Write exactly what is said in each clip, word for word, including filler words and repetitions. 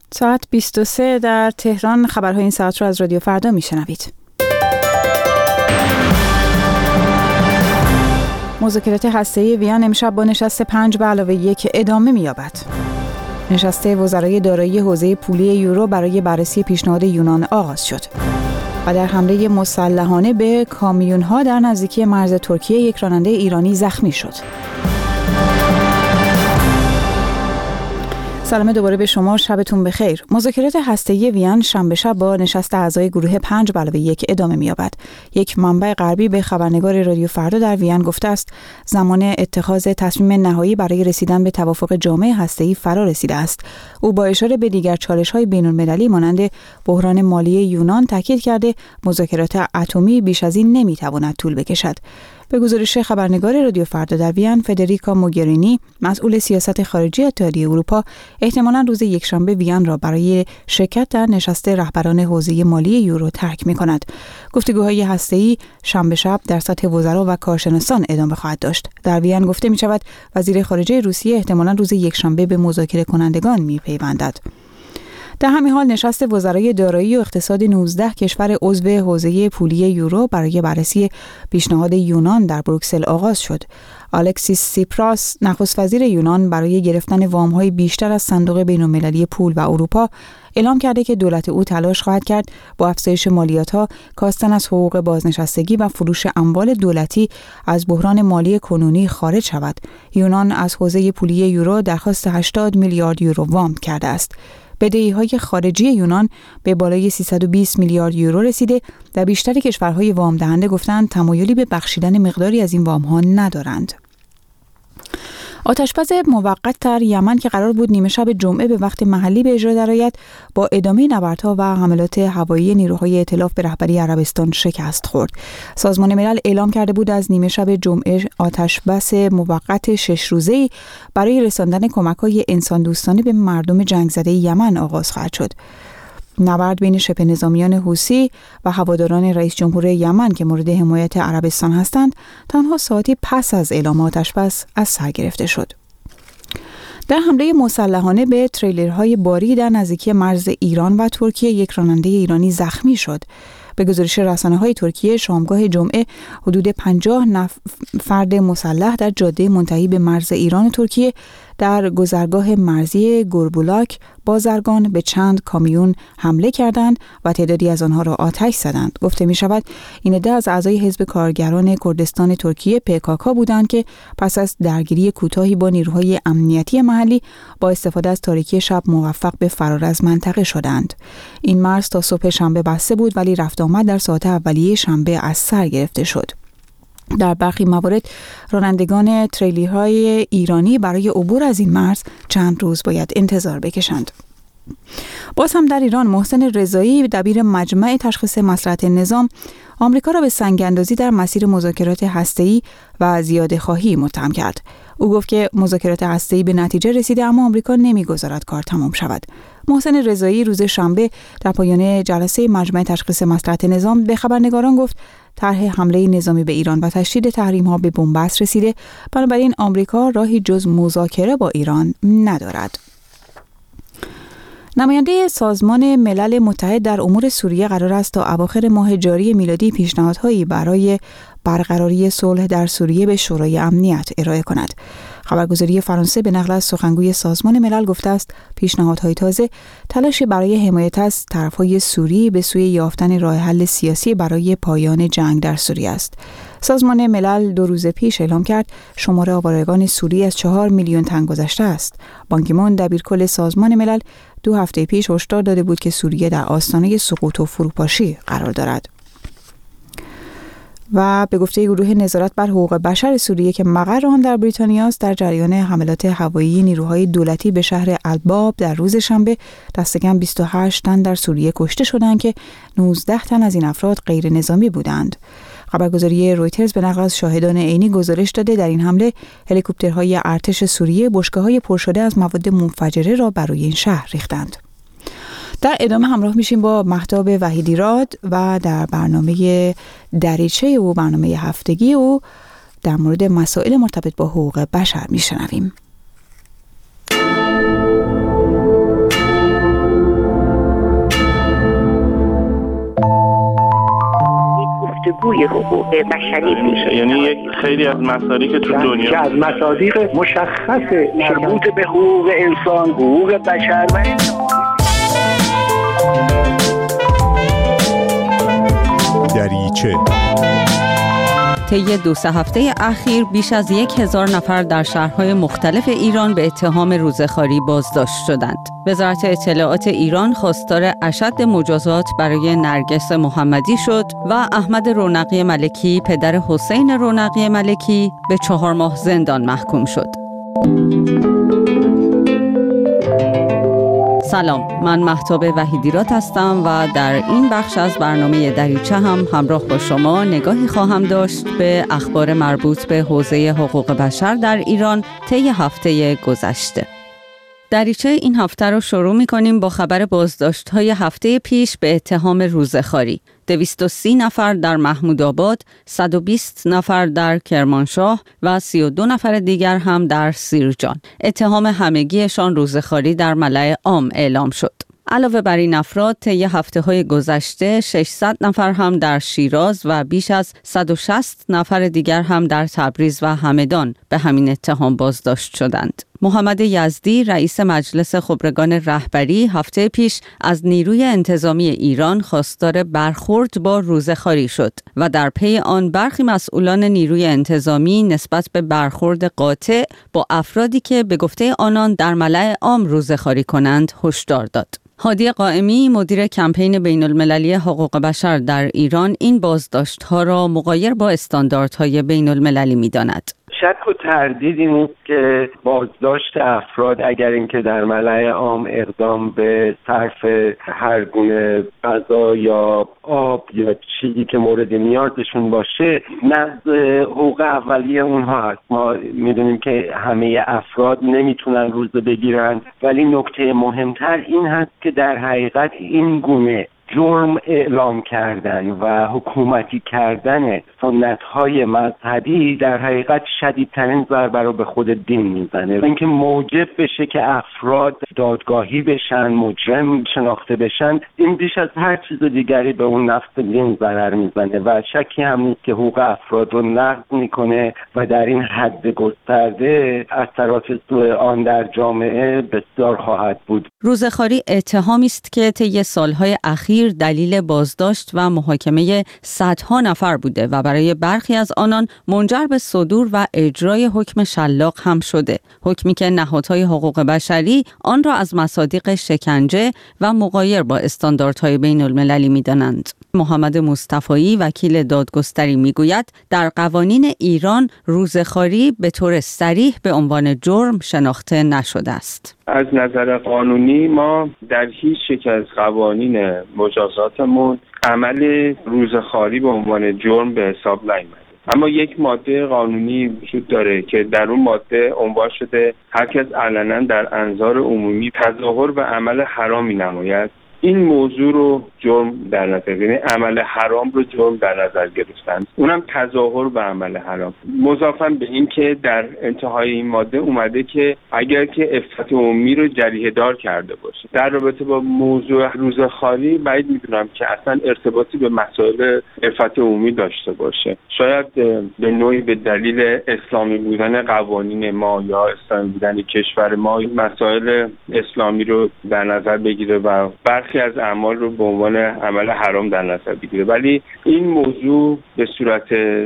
ساعت بیست و سه در تهران. خبرهای این ساعت رو از رادیو فردا میشنوید. مذاکرات هسته‌ای وین امشب با نشست پنج به علاوه یک ادامه می‌یابد. نشست وزرای دارایی حوزه پولی یورو برای بررسی پیشنهاد یونان آغاز شد. و در حمله مسلحانه به کامیون‌ها در نزدیکی مرز ترکیه یک راننده ایرانی زخمی شد. سلام دوباره به شما، شبتون بخیر. مذاکرات هسته‌ای وین شنبه شب با نشست اعضای گروه پنج به علاوه یک ادامه می‌یابد. یک منبع غربی به خبرنگار رادیو فردا در وین گفته است زمان اتخاذ تصمیم نهایی برای رسیدن به توافق جامع هسته‌ای فرا رسیده است. او با اشاره به دیگر چالش‌های بین‌المللی مانند بحران مالی یونان تاکید کرده مذاکرات اتمی بیش از این نمی‌تواند طول بکشد. به گزارش خبرنگار رادیو فردا در وین، فدریکا موگرینی، مسئول سیاست خارجی اتحادیه اروپا، احتمالاً روز یکشنبه وین را برای شرکت در نشست رهبران حوزه مالی یورو ترک می‌کند. گفتگوهای هسته‌ای شنبه شب در سطح وزرا و کارشناسان ادامه خواهد داشت. در وین گفته می‌شود وزیر خارجه روسیه احتمالاً روز یکشنبه به مذاکره کنندگان می‌پیوندد. در همین حال نشست وزرای دارایی و اقتصاد نوزده کشور عضو حوزه پولی یورو برای بررسی پیشنهاد یونان در بروکسل آغاز شد. الکسیس سیپراس، نخست وزیر یونان، برای گرفتن وام‌های بیشتر از صندوق بین‌المللی پول و اروپا اعلام کرده که دولت او تلاش خواهد کرد با افزایش مالیات‌ها، کاستن از حقوق بازنشستگی و فروش اموال دولتی از بحران مالی کنونی خارج شود. یونان از حوزه پولی یورو درخواست هشتاد میلیارد یورو وام کرده است. بدهی‌های خارجی یونان به بالای سیصد و بیست میلیارد یورو رسیده و بیشتر کشورهای وام دهنده گفتند تمایلی به بخشیدن مقداری از این وام‌ها ندارند. آتشبس موقت در یمن که قرار بود نیمه شب جمعه به وقت محلی به اجرا درآید، با ادامه نبردها و حملات هوایی نیروهای ائتلاف به رهبری عربستان شکست خورد. سازمان ملل اعلام کرده بود از نیمه شب جمعه آتشبس موقت شش روزه‌ای برای رساندن کمک‌های انسان دوستانه به مردم جنگ زده یمن آغاز خواهد شد. نبرد بین شبه نظامیان حوثی و هواداران رئیس جمهور یمن که مورد حمایت عربستان هستند تنها ساعتی پس از اعلام آتشبس از سر گرفته شد. در حمله مسلحانه به تریلرهای باری در نزدیکی مرز ایران و ترکیه یک راننده ایرانی زخمی شد. به گزارش رسانه‌های ترکیه شامگاه جمعه حدود پنجاه نفر فرد مسلح در جاده منتهی به مرز ایران و ترکیه در گذرگاه مرزی گوربولاک بازرگان به چند کامیون حمله کردند و تعدادی از آنها را آتش زدند. گفته می شود این عده از اعضای حزب کارگران کردستان ترکیه پی کی کی بودند که پس از درگیری کوتاهی با نیروهای امنیتی محلی با استفاده از تاریکی شب موفق به فرار از منطقه شدند. این مرز تا صبح شنبه بسته بود ولی رفت آمد در ساعات اولیه شنبه از سر گرفته شد. در برخی موارد رانندگان تریلی‌های ایرانی برای عبور از این مرز چند روز باید انتظار بکشند. باز هم در ایران محسن رضایی، دبیر مجمع تشخیص مصلحت نظام، آمریکا را به سنگ‌اندازی در مسیر مذاکرات هسته‌ای و زیاده‌خواهی متهم کرد. او گفت که مذاکرات هسته‌ای به نتیجه رسیده اما آمریکا نمی‌گذارد کار تمام شود. محسن رضایی روز شنبه در پایان جلسه مجمع تشخیص مصلحت نظام به خبرنگاران گفت طرح حمله نظامی به ایران و تشدید تحریم‌ها به بنبست رسیده، بنابراین آمریکا راهی جز مذاکره با ایران ندارد. نماینده سازمان ملل متحد در امور سوریه قرار است تا اواخر ماه جاری میلادی پیشنهادهایی برای برقراری صلح در سوریه به شورای امنیت ارائه کند. خبرگزاری فرانسه به نقل از سخنگوی سازمان ملل گفته است پیشنهادهای تازه تلاشی برای حمایت از طرفهای سوری به سوی یافتن راه حل سیاسی برای پایان جنگ در سوریه است. سازمان ملل دو روز پیش اعلام کرد شمار آوارگان سوری از چهار میلیون تن گذشته است. بان کی مون دبیرکل سازمان ملل دو هفته پیش هشدار داده بود که سوریه در آستانه سقوط و فروپاشی قرار دارد. و به گفته گروه نظارت بر حقوق بشر سوریه که مقر آن در بریتانیا است، در جریان حملات هوایی نیروهای دولتی به شهر الباب در روز شنبه دست کم بیست و هشت تن در سوریه کشته شدند که نوزده تن از این افراد غیر نظامی بودند. خبرگزاری رویترز به نقل از شاهدان عینی گزارش داده در این حمله هلیکوپترهای ارتش سوریه بشکه‌های پر شده از مواد منفجره را بر روی این شهر ریختند. در ادامه همراه میشیم با مهتاب وحیدی راد و در برنامه دریچه و برنامه هفتگی او در مورد مسائل مرتبط با حقوق بشر میشنویم. بازگوی حقوق بشری میشه. یعنی یک خیلی از مصادیق تو دنیا که از مصادیق مشخص مربوط به حقوق انسان، حقوق بشر و دریچه. طی دو سه هفته اخیر بیش از یک هزار نفر در شهرهای مختلف ایران به اتهام روزخواری بازداشت شدند. وزارت اطلاعات ایران خواستار اشد مجازات برای نرگس محمدی شد و احمد رونقی ملکی پدر حسین رونقی ملکی به چهار ماه زندان محکوم شد. سلام، من مهتاب وحیدیرات هستم و در این بخش از برنامه دریچه هم همراه با شما نگاهی خواهم داشت به اخبار مربوط به حوزه حقوق بشر در ایران طی هفته گذشته. دریچه این هفته رو شروع می‌کنیم با خبر بازداشت‌های هفته پیش به اتهام روزخواری. دویست و سی نفر در محمودآباد، صد و بیست نفر در کرمانشاه و سی و دو نفر دیگر هم در سیرجان. اتهام همگیشان روزخواری در ملأ عام اعلام شد. علاوه بر این افراد طی هفته‌های گذشته ششصد نفر هم در شیراز و بیش از صد و شصت نفر دیگر هم در تبریز و همدان به همین اتهام بازداشت شدند. محمد یزدی رئیس مجلس خبرگان رهبری هفته پیش از نیروی انتظامی ایران خواستار برخورد با روزخواری شد و در پی آن برخی مسئولان نیروی انتظامی نسبت به برخورد قاطع با افرادی که به گفته آنان در ملأ عام روزخواری کنند هشدار داد. هادی قائمی مدیر کمپین بین المللی حقوق بشر در ایران این بازداشت‌ها را مغایر با استانداردهای بین المللی می‌داند. شک و تردیدی نیست که بازداشت افراد اگر اینکه در ملأ عام اقدام به صرف هر گونه غذا یا آب یا چیزی که مورد نیازشون باشه نقض حقوق اولیه اونها هست. ما میدونیم که همه افراد نمیتونن روزه بگیرن، ولی نکته مهمتر این هست که در حقیقت این گونه جرم اعلام کردن و حکومتی کردن سنت‌های مذهبی در حقیقت شدیدترین ضربه رو به خود دین میزنه. اینکه موجب بشه که افراد دادگاهی بشن، مجرم شناخته بشن، این بیش از هر چیز دیگری به اون نفس دین ضرر میزنه و شکی هم نیست که حقوق افراد رو نقض میکنه و در این حد گسترده اثرات سوء آن در جامعه بسیار خواهد بود. روزخواری اتهامی است که طی سالهای اخیر دلیل بازداشت و محاکمه صدها نفر بوده و برای برخی از آنان منجر به صدور و اجرای حکم شلاق هم شده. حکمی که نهادهای حقوق بشری آن را از مصادیق شکنجه و مغایر با استانداردهای بین المللی می‌دانند. محمد مصطفایی وکیل دادگستری میگوید در قوانین ایران روزخواری به طور صریح به عنوان جرم شناخته نشده است. از نظر قانونی ما در هیچ یک از قوانین مجازاتمون عمل روزخواری به عنوان جرم به حساب نیامده. اما یک ماده قانونی وجود داره که در اون ماده عنوان شده هر کس علنا در انظار عمومی تظاهر و عمل حرامی نماید، این موضوع رو جرم در نظر، یعنی عمل حرام رو جرم در نظر گرفتن، اونم تظاهر و عمل حرام. مضافاً به این که در انتهای این ماده اومده که اگر که عفت عمومی رو جریحه دار کرده باشه. در رابطه با موضوع روزخواری بعید میدونم که اصلا ارتباطی به مسائل عفت عمومی داشته باشه. شاید به نوعی به دلیل اسلامی بودن قوانین ما یا اسلامی بودن کشور ما مسائل اسلامی رو در نظر بگیره و برخی از اعمال رو به عنوان عمل حرام در نظر بگیره، ولی این موضوع به صورت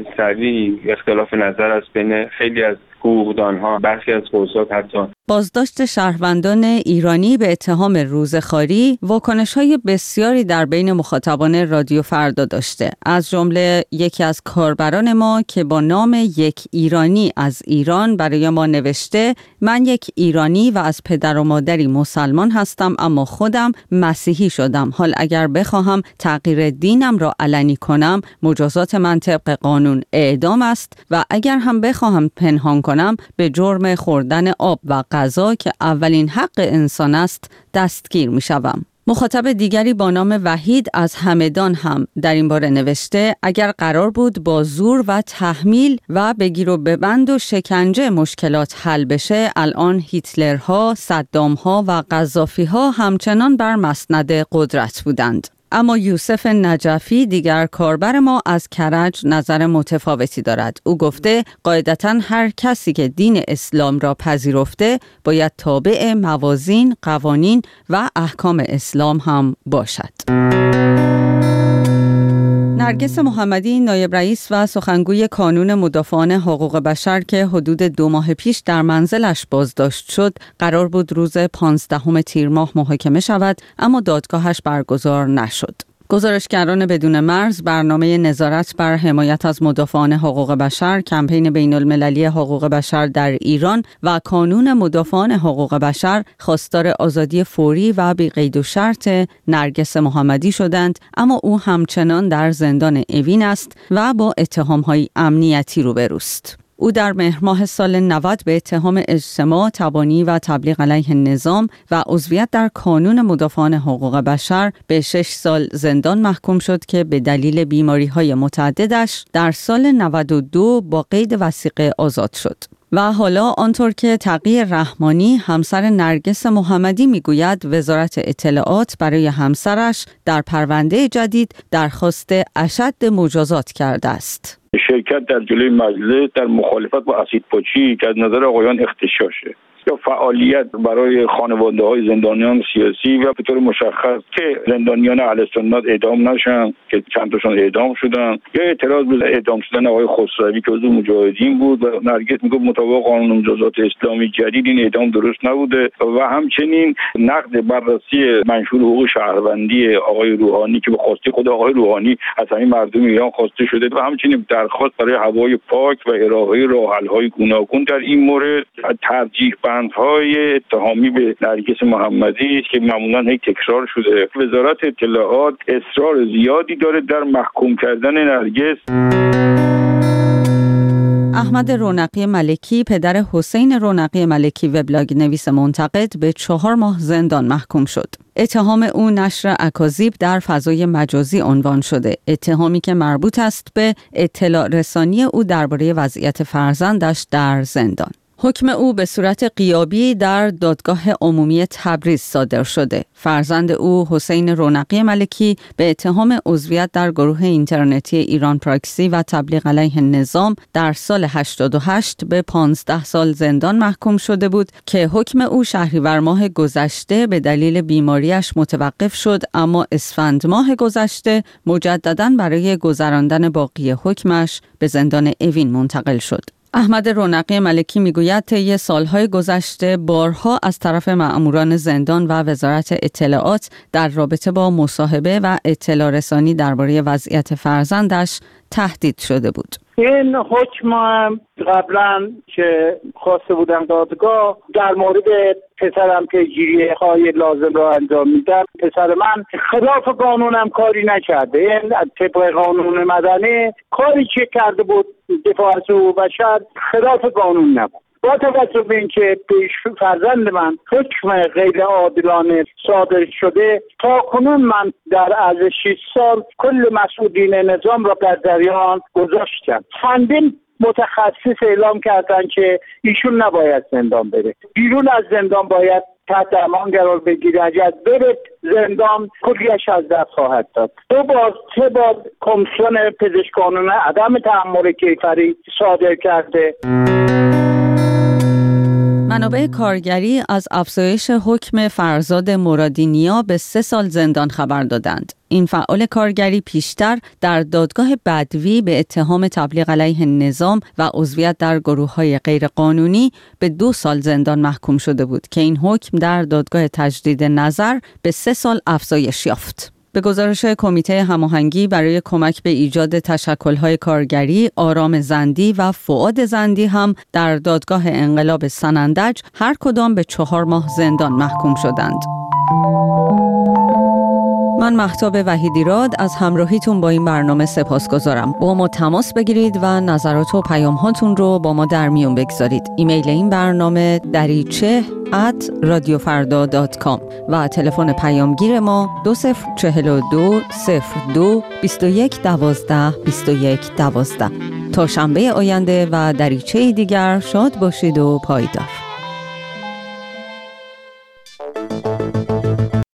سریع اختلاف نظر است بین خیلی از حقوقدانها، برخی از قضات حتی. بازداشت شهروندان ایرانی به اتهام روزخواری واکنش‌های بسیاری در بین مخاطبان رادیو فردا داشته. از جمله یکی از کاربران ما که با نام یک ایرانی از ایران برای ما نوشته: من یک ایرانی و از پدر و مادری مسلمان هستم، اما خودم مسیحی شدم. حال اگر بخواهم تغییر دینم را علنی کنم، مجازات من طبق قانون اعدام است و اگر هم بخواهم پنهان کنم به جرم خوردن آب و غذا که اولین حق انسان است دستگیر می شوم. مخاطب دیگری با نام وحید از همدان هم در این باره نوشته: اگر قرار بود با زور و تحمیل و بگیر و ببند و شکنجه مشکلات حل بشه، الان هیتلرها، صدامها و قذافیها همچنان بر مسند قدرت بودند. اما یوسف نجفی دیگر کاربر ما از کرج نظر متفاوتی دارد. او گفته قاعدتاً هر کسی که دین اسلام را پذیرفته باید تابع موازین، قوانین و احکام اسلام هم باشد. نرگس محمدی نایب رئیس و سخنگوی کانون مدافعان حقوق بشر که حدود دو ماه پیش در منزلش بازداشت شد، قرار بود روز پانزدهم تیر ماه محاکمه شود، اما دادگاهش برگزار نشد. گزارشگران بدون مرز، برنامه نظارت بر حمایت از مدافعان حقوق بشر، کمپین بین المللی حقوق بشر در ایران و کانون مدافعان حقوق بشر خواستار آزادی فوری و بی قید و شرط نرگس محمدی شدند، اما او همچنان در زندان اوین است و با اتهام‌های امنیتی روبروست. او در مهر ماه سال نود به اتهام اجتماع، تبانی و تبلیغ علیه نظام و عضویت در کانون مدافعان حقوق بشر به شش سال زندان محکوم شد که به دلیل بیماری‌های متعددش در سال نود و دو با قید وثیقه آزاد شد. و حالا آنطور که تقی رحمانی همسر نرگس محمدی میگوید، وزارت اطلاعات برای همسرش در پرونده جدید درخواست اشد مجازات کرده است. شرکت در جلوی مجلس در مخالفت با اسیدپاچی که از نظر آقایان اغتشاشه، یا فعالیت برای خانواده‌های زندانیان سیاسی و به طور مشخص که زندانیان اهل سنت اعدام نشن که چند تاشون اعدام شدن، یا اعتراض به اعدام شدن آقای خسروی که عضو مجاهدین بود و نرگس میگه مطابق قانون مجازات اسلامی جدید این اعدام درست نبوده، و همچنین نقد بررسی منشور حقوق شهروندی آقای روحانی که به خواسته خود آقای روحانی از همین مردم ایران خواسته شده، و همچنین درخواست برای هوای پاک و ارائه راه‌حل‌های گوناگون در این مورد. ترجیح بندهای اتهامی به نرگس محمدی است که معمولا هی تکرار شده. وزارت اطلاعات اصرار زیادی داره در محکوم کردن نرگس. احمد رونقی ملکی، پدر حسین رونقی ملکی وبلاگ نویس منتقد، به چهار ماه زندان محکوم شد. اتهام او نشر اکاذیب در فضای مجازی عنوان شده، اتهامی که مربوط است به اطلاع رسانی او درباره وضعیت فرزندش در زندان. حکم او به صورت غیابی در دادگاه عمومی تبریز صادر شده. فرزند او حسین رونقی ملکی به اتهام عضویت در گروه اینترنتی ایران پراکسی و تبلیغ علیه نظام در سال هشتاد و هشت به پانزده سال زندان محکوم شده بود که حکم او شهریور ماه گذشته به دلیل بیماریش متوقف شد، اما اسفند ماه گذشته مجدداً برای گذراندن باقی حکمش به زندان اوین منتقل شد. احمد رونقی ملکی میگوید طی سالهای گذشته بارها از طرف مأموران زندان و وزارت اطلاعات در رابطه با مصاحبه و اطلاع رسانی درباره وضعیت فرزندش تهدید شده بود. این حکم قبلا که خواسته بودم دادگاه در مورد پسرم که جیریه های لازم را انجام میدم، پسر من خلاف قانونم کاری نکرده. این طبق قانون مدنی کاری که کرده بود دفاع از حقوق بشر خلاف قانون نبود. با توجه به اینکه پیش فرزند من حکم غیر عادلانه صادر شده، تا کنون من در عرض شش سال کل مسئولین نظام را در جریان گذاشتم. چندین متخصص اعلام کردن که ایشون نباید زندان بره، بیرون از زندان باید تحت امان قرار بگیره، اگر بره زندان کلیش از دست خواهد داد. دو بار سه بار کمیسیون پزشکانه عدم تحمل کیفری صادر کرده. منابع کارگری از افزایش حکم فرزاد مرادینیا به سه سال زندان خبر دادند. این فعال کارگری پیشتر در دادگاه بدوی به اتهام تبلیغ علیه نظام و عضویت در گروه‌های غیرقانونی به دو سال زندان محکوم شده بود که این حکم در دادگاه تجدید نظر به سه سال افزایش یافت. به گزارش کمیته هماهنگی برای کمک به ایجاد تشکل‌های کارگری، آرام زندی و فؤاد زندی هم در دادگاه انقلاب سنندج هر کدام به چهار ماه زندان محکوم شدند. من مهتاب وحیدیراد از همراهیتون با این برنامه سپاسگزارم. با ما تماس بگیرید و نظرات و پیام هاتون رو با ما در میون بگذارید. ایمیل این برنامه دریچه ات رادیو فردا دات کام و تلفن پیامگیر ما دو صفر چهل و دو صفر دو بیست و یک دوازده بیست و یک دوازده. تا شنبه آینده و دریچه دیگر شاد باشید و پایدار.